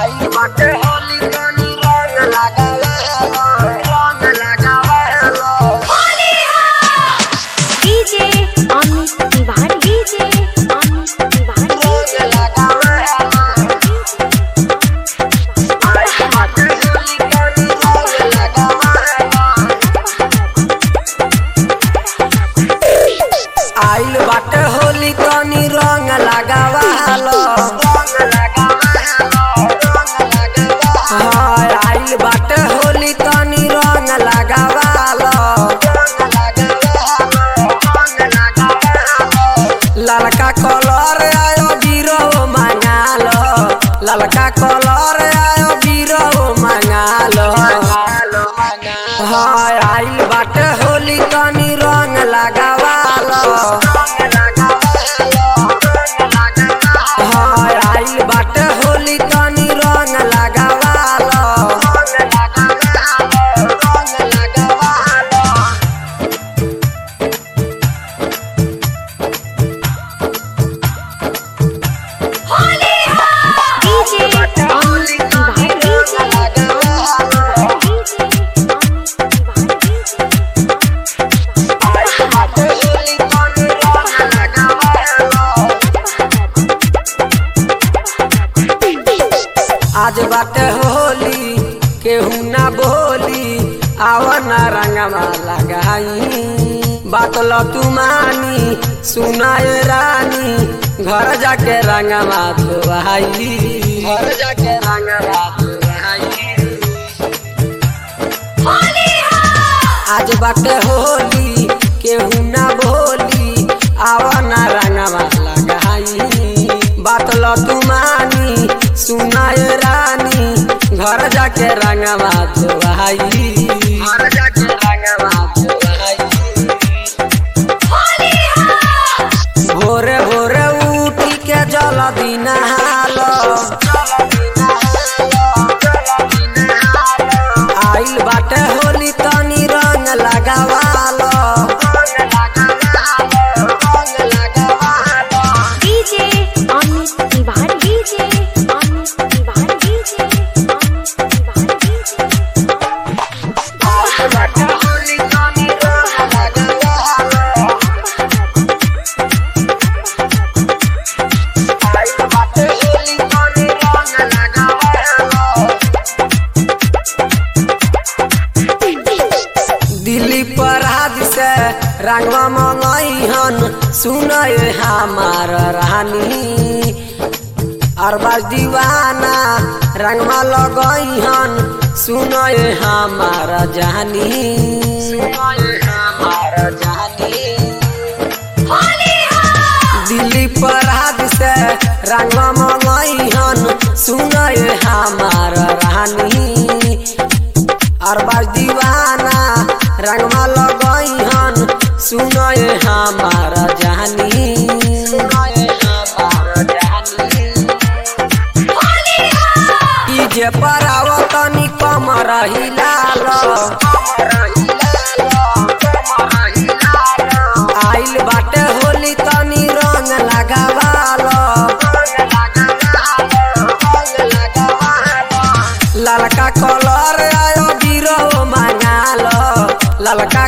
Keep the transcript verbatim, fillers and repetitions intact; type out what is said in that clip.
आई बाटे होली तनी रंग लगावे रंग लगावे होली डीजे अमित तिवारी डीजे अमित तिवारी रंग लगावे आई बाटे होली तनी रंग लगावे आइल बाटे होली तनी रंग लगावा आइल बाटे होली तनी रंग लगावालो ललका कलर आयो बीरो मंगालो ललका कलर आयो बीरो मंगालो हाय आइल बाटे होली तनी रंग लगावालो हाय आइल बाटे होली तनी रंग लगावालो आज बाटे होली केहू ना बोली आवन रंगवा लगाई बात लो तू मानी सुनाए रानी घर जाके रंगवा धोवाई घर जाके रंगवा धोवाई आज बाटे होली केहू ना बोली आवन रंगवा लगाई बात लो तू मानी सुनाए रानी घर जाके रंगवा धोवाई घर जाके रंगवा धोवाई भोरे भोरे उठी के जल दिन हालो आइल बाटे होली तनी रंग लगावालो DJ Amit Tiwari DJ Amit Tiwari DJ Amit Tiwari DJ Holi तनी रंग लगावालो आइल बाटे होली तनी रंग लगावालो दिल्ली पर हाथ से रंगवा मंगई हन सुनए हमार रानी अरबाज दीवाना रंगवा लगई हन सुनए हमार जानी सुनए हमार जानी दिल्ली पर हाथ से रंगवा मंगई हन सुनए हमार रानी अरबाज दीवाना रंगवा लगई हन सुनए हमार जानी सुनए हमार जानी डीजे पर आओ तनी कम रहिलालो आइल बाटे होली तनी रंग लगावालो ललका कलर आयो बीरो मंगालो ललका